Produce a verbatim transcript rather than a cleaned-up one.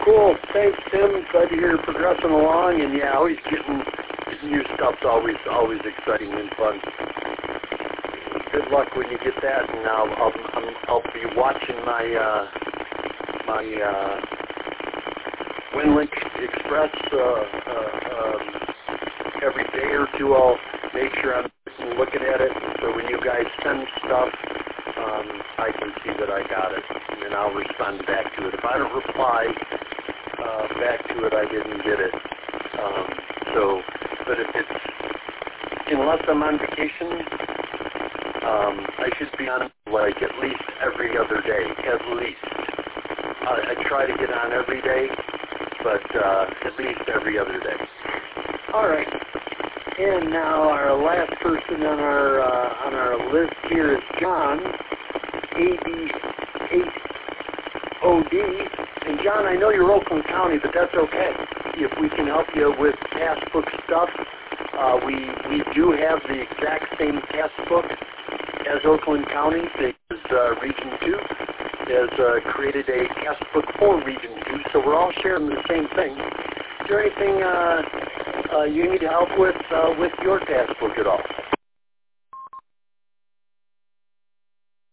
cool. Thanks, Tim. Glad to hear you're progressing along. And yeah, always getting, getting new stuff's always always exciting and fun. Good luck when you get that. And I'll I'll, I'm, I'll be watching my uh, my uh, WinLink Express uh, uh, um, every day or two. I'll make sure I'm looking at it. So when you guys send stuff, um, I can see that I got it, and then I'll respond back to it. If I don't reply uh, back to it, I didn't get it. Um, so, but if it's, unless I'm on vacation, um, I should be on like at least every other day, at least. I, I try to get on every day, but uh, at least every other day. All right. And now our last person on our uh, on our list here is John, A D eight O D. And John, I know you're Oakland County, but that's okay. If we can help you with passbook stuff, uh, we we do have the exact same passbook as Oakland County, because uh, Region two has uh, created a passbook for Region two, so we're all sharing the same thing. Is there anything uh, uh, you need help with uh, with your passbook at all?